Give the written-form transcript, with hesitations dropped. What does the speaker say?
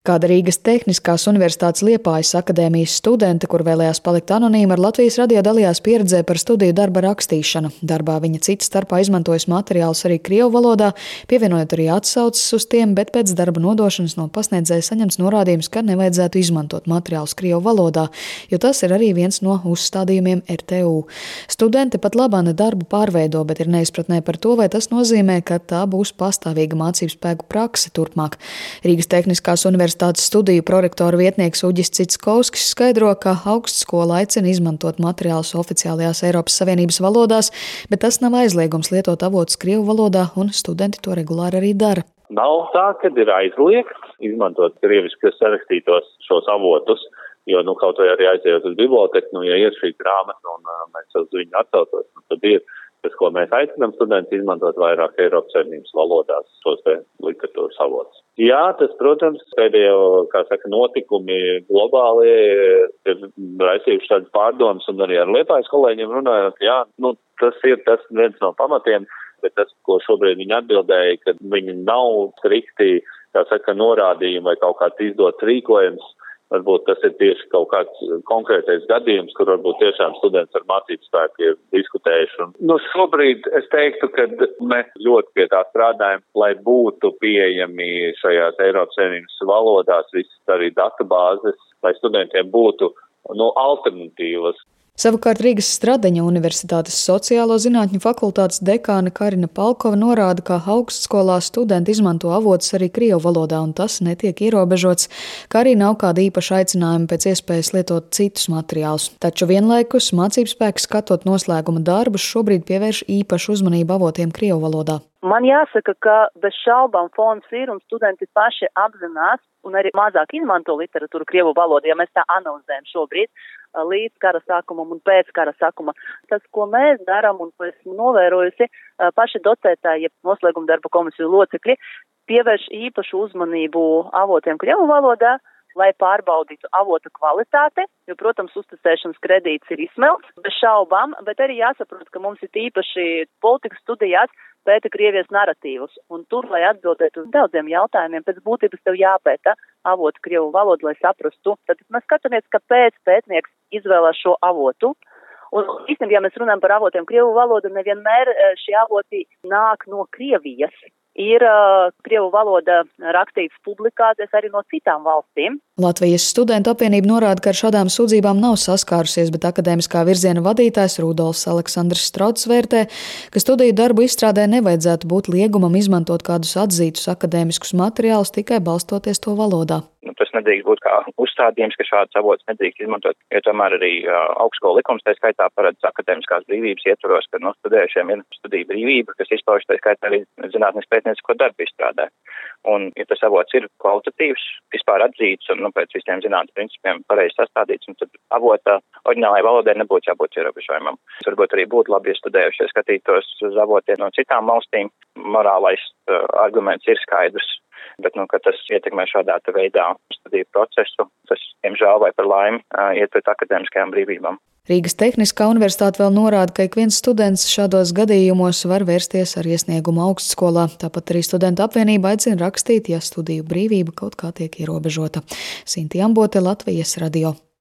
Kāda Rīgas Tehniskās Universitātes Liepājas akadēmijas studente, kur vēlējās palikt anonīma, ar Latvijas radio dalījās pieredzē par studiju darba rakstīšanu. Darbā viņa cita starpā izmantojas materiālus arī krievu valodā, pievienojot arī atsauces uz tiem, bet pēc darba nodošanas no pasniedzēja saņemts norādījums, ka nevajadzētu izmantot materiālus krievu valodā, jo tas ir arī viens no uzstādījumiem RTU. Studente pat labāk darbu pārveido, bet ir neizpratnē par to, vai tas nozīmē, ka tā būs pastāvīga mācību spēku prakse turpmāk. Rīgas Tehniskās Universitātes studiju prorektora vietnieks Uģis Citskovskis skaidro, ka augstskola aicina izmantot materiālus oficiālajās Eiropas Savienības valodās, bet tas nav aizliegums lietot avotus krievu valodā, un studenti to regulāri arī dara. Nav tā, ka ir aizliegts izmantot krieviski sarakstītos šos avotus, jo kaut vai arī aizejot uz biblioteku, ja ir šī grāmata un mēs uz viņu atsaucos, tad ir tas, ko mēs aicinām students izmantot vairāk Eiropas Savienības valodās šos literatūras avotus. Jā, tas, protams, pēdējo, notikumi globāli ir raisījuši tādas pārdomas, un arī ar Liepājas kolēģiem runājot, tas ir tas viens no pamatiem, bet tas, ko šobrīd viņi atbildēja, ka viņi nav strikti, norādījumi vai kaut kāds izdots rīkojums. Varbūt tas ir tieši kaut kāds konkrētais gadījums, kur varbūt tiešām students ar mācību spēku ir diskutējuši. Šobrīd es teiktu, ka mēs ļoti pie tā strādājam, lai būtu pieejami šajās Eiropas Savienības valodās visas arī datubāzes, lai studentiem būtu alternatīvas. Savukārt Rīgas Stradeņa Universitātes sociālo zinātņu fakultātes dekāne Karina Palkova norāda, ka augstskolā studenti izmanto avotus arī krievu valodā, un tas netiek ierobežots, kā arī nav kāda īpaša aicinājuma pēc iespējas lietot citus materiālus. Taču vienlaikus mācību spēks, skatot noslēguma darbus, šobrīd pievērš īpašu uzmanību avotiem krievu valodā. Man jāsaka, ka bez šaubām fons ir un studenti paši apzinās un arī mazāk izmanto literatūru krievu valodā, ja mēs tā analizējam šobrīd līdz kara sākumam un pēc kara sākuma. Tas, ko mēs darām un ko esmu novērojusi, paši docētāji, noslēguma darba komisiju locekļi, pievērš īpašu uzmanību avotiem krievu valodā, lai pārbaudītu avota kvalitāti, jo, protams, uzticēšanas kredīts ir izsmelts, bez šaubām, bet arī jāsaprot, ka mums ir īpaši politikas studijās pēta Krievijas naratīvus, un tur, lai atbildētu uz daudziem jautājumiem, pēc būtības tev jāpēta avotu krievu valodu, lai saprastu. Tad mēs skatāmies, kāpēc pētnieks izvēlās šo avotu. Un īstenībā, ja mēs runājam par avotiem krievu valodu, nevienmēr šie avoti nāk no Krievijas. Ir krievu valoda rakstīts publikācijas arī no citām valstīm. Latvijas studentu apvienība norāda, ka ar šādām sūdzībām nav saskārusies, bet akadēmiskā virziena vadītājs Rudolfs Aleksandrs Strauts vērtē, ka studiju darbu izstrādē nevajadzētu būt liegumam izmantot kādus atzītus akadēmiskus materiālus tikai balstoties to valodā. Tas nedrīkst būt kā uzstādījums, ka šāds avots nedrīkst izmantot, jo tomēr arī augstskola likums tā skaitā paredz akadēmiskās brīvības ietvaros, ka studējušiem ir studiju brīvība, kas izpauž tā skaitā arī zinātnes pētniecisko darbu izstrādē. Un, ja tas avots ir kvalitatīvs, vispār atzīts un pēc visiem zinātnes principiem pareizi sastādīts, un tad avota oriģinālajai valodai nebūtu jābūt ierobežojumam. Varbūt arī būtu labi, ja studējušie skatītos uz avotiem no citām valstīm. Morālais arguments ir skaidrs, bet, ka tas ietekmē šādā veidā studiju procesu, tas, diemžēl vai par laimi, iet pret akadēmiskajām brīvībām. Rīgas Tehniskā universitāte vēl norāda, ka ik viens students šādos gadījumos var vērsties ar iesniegumu augstskolā. Tāpat arī studentu apvienība aicina rakstīt, ja studiju brīvība kaut kā tiek ierobežota. Sinti Ambote, Latvijas radio.